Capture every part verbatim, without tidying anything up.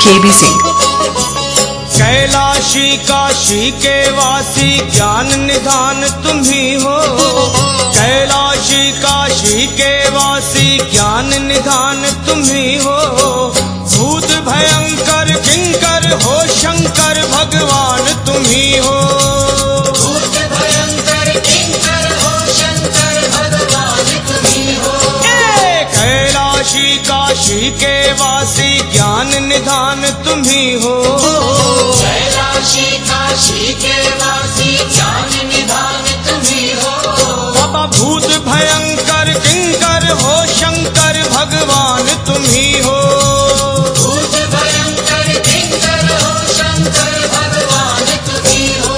केबी सिंह। कैलाशी काशी के वासी ज्ञान निधान तुम्ही हो। कैलाशी काशी के वासी ज्ञान निधान तुम्ही हो। भूत भयंकर किंकर हो शंकर भगवान तुम्ही हो। भूत भयंकर किंकर हो शंकर भगवान तुम्ही हो। कैलाशी काशी के वासी ज्ञान निधान तुम्ही हो। कैलाशी काशी के वासी ज्ञान निधान तुम्ही हो। बाबा भूत भयंकर किंकर हो शंकर भगवान तुम्ही हो। भूत भयंकर किंकर हो शंकर भगवान तुम्ही हो।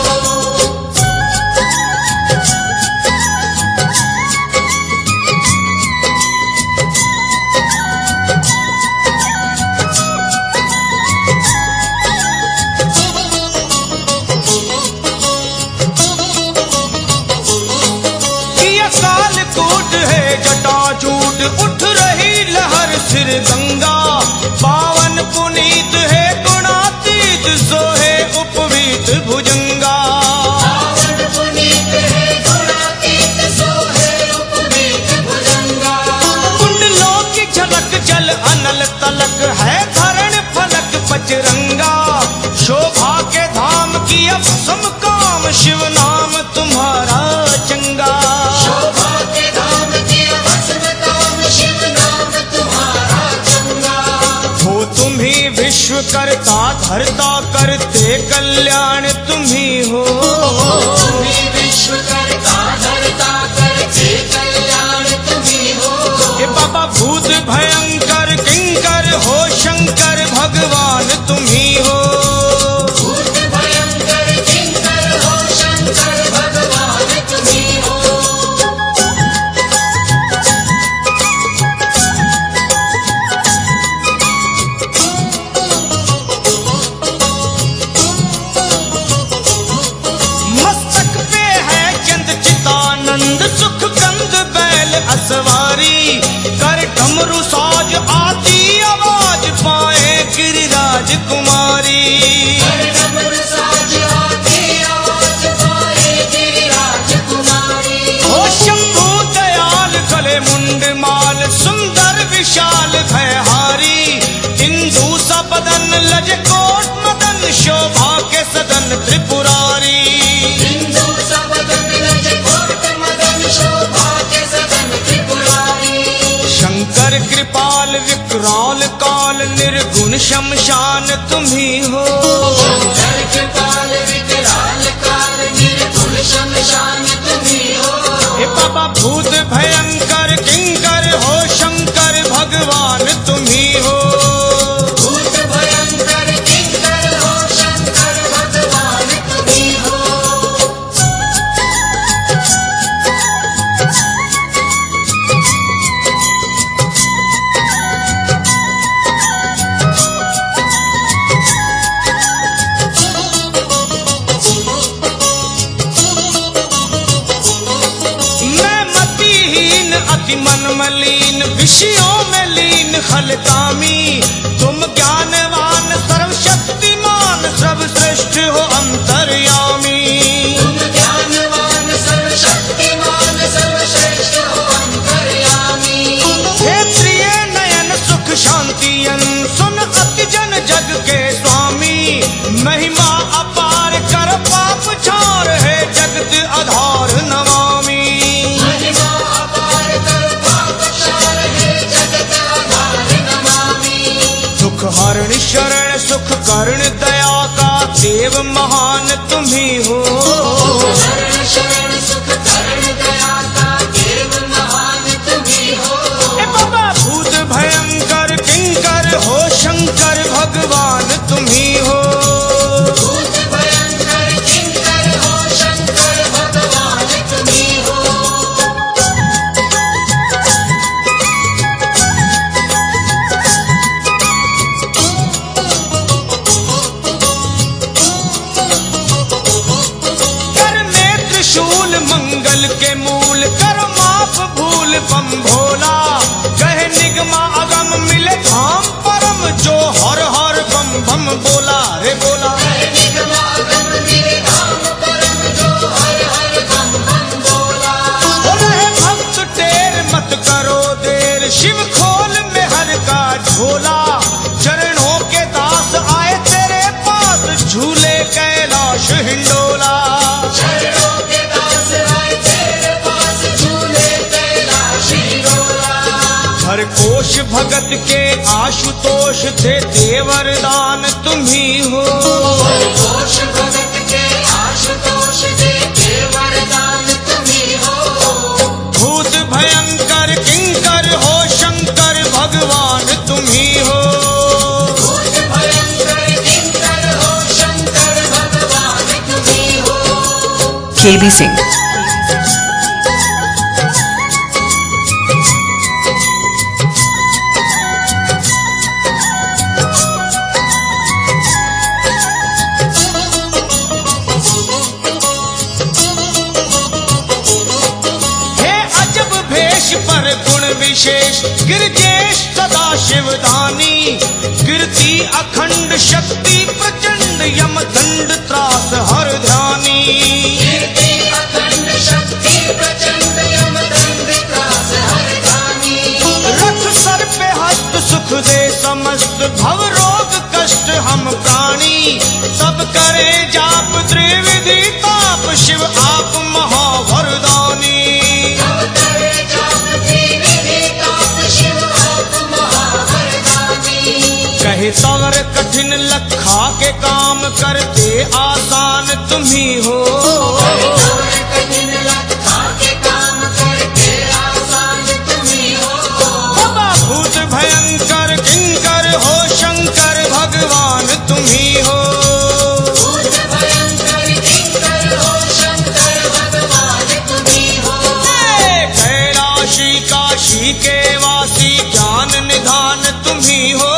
जटाजूट उठ रही लहर सिर गंगा। पावन पुनीत है गुणातीत सोहे उपवीत भुजंगा। पावन पुनीत है गुणातीत सोहे उपवीत भुजंगा। कुंडलों की झलक जल अनल तलक है धरण फलक बजरंगा। शोभा के धाम की अब समकाम शिव नाम तुम्हारा चंगा। शोभा के धाम की अब समकाम शिव नाम तुम्हारा चंगा। हो तुम्ही विश्व करता धरता करते कल्याण तुम्ही हो। तुम्ही विश्व करता धरता करते कल्याण तुम्ही हो। ये बाबा भूत भयंकर किंकर हो शंकर भगवान तुम्ही हो। भूत भयंकर किंकर हो शंकर भगवान तुम्ही हो। मस्तक पे है चंद चितानंद सुख गंध बैल असवारी। कर डमरू साज आती आवाज पाए गिरिराज कुमारी। कर डमरू साज आती आवाज पाए गिरिराज कुमारी। हो शंभु दयाल गले मुंड माल सुंदर विशाल भयहारी। इंदु सा बदन लज कोट मदन शोभा के सदन त्रिपुरारी। हिंदू सबदन लज कोट मदन शोभा के सदन त्रिपुरारी। शंकर कृपाल विकराल काल निर्गुण शमशान तुम्ही हो। शंकर कृपाल विकराल काल निर्गुण शमशान तुम्ही हो। हे बाबा भूत भयंकर किंकर हो शंकर भगवान तुम्ही हो। भूत भयंकर किंकर हो शंकर भगवान तुम्ही हो। मैं मतिहीन अति मन मलिन विषयों में लीन खलकामी। तुम ज्ञानवान सर्वशक्तिमान सर्वश्रेष्ठ हो अंतर्यामी। तुम ज्ञानवान सर्वशक्तिमान सर्वश्रेष्ठ हो अंतर्यामी। हे प्रिय नयन सुख शांतियन सुन अति जन जग के स्वामी। महिमा अपार कर पाप झार है जगत आधार नमामि। महिमा अपार कर पाप क्षार है जगत आधार नमामि। दुख हरण शरण सुख कर्ण दया का देव महान तुम्ही हो। शरण शरण सुख कर्ण दया का देव महान तुम्ही हो। ए बाबा भूत भयंकर किंकर हो शंकर भगवान तुम्ही हो। भूत भयंकर किंकर हो शंकर भगवान तुम्ही हो। कर में त्रिशूल मंगल के मूल कर माफ भूल बम भोला। कहे निगमा अगम मिले धाम परम जो हर हर बम कोश भगत के आशुतोष देते वरदान तुम्ही हो। कोश भगत के आशुतोष देते वरदान तुम्ही हो। भूत भयंकर किंकर हो शंकर भगवान तुम्ही हो। भूत भयंकर किंकर हो शंकर भगवान तुम्ही हो। के बी सिंह। पर गुण विशेष गिरजेश सदा शिवदानी। कीर्ति अखंड शक्ति प्रचंड यम दंड त्रास हर ध्यानी। कीर्ति अखंड शक्ति प्रचंड यम दंड त्रास हर ध्यानी। रथ सर पे हस्त सुख दे समस्त भव रोग कष्ट हम प्राणी। सब करे जाप त्रिविधि ताप शिव आप महावरदानी। कहे सवर कठिन लखा के काम करते आसान तुम्ही हो। कठिन लखा के काम करते आसान तुम्ही हो। बाबा भूत भयंकर किंकर हो शंकर भगवान तुम्ही हो। भूत भयंकर किंकर हो शंकर भगवान तुम्ही हो। कैलाशी काशी के वासी ज्ञान निधान तुम्ही हो।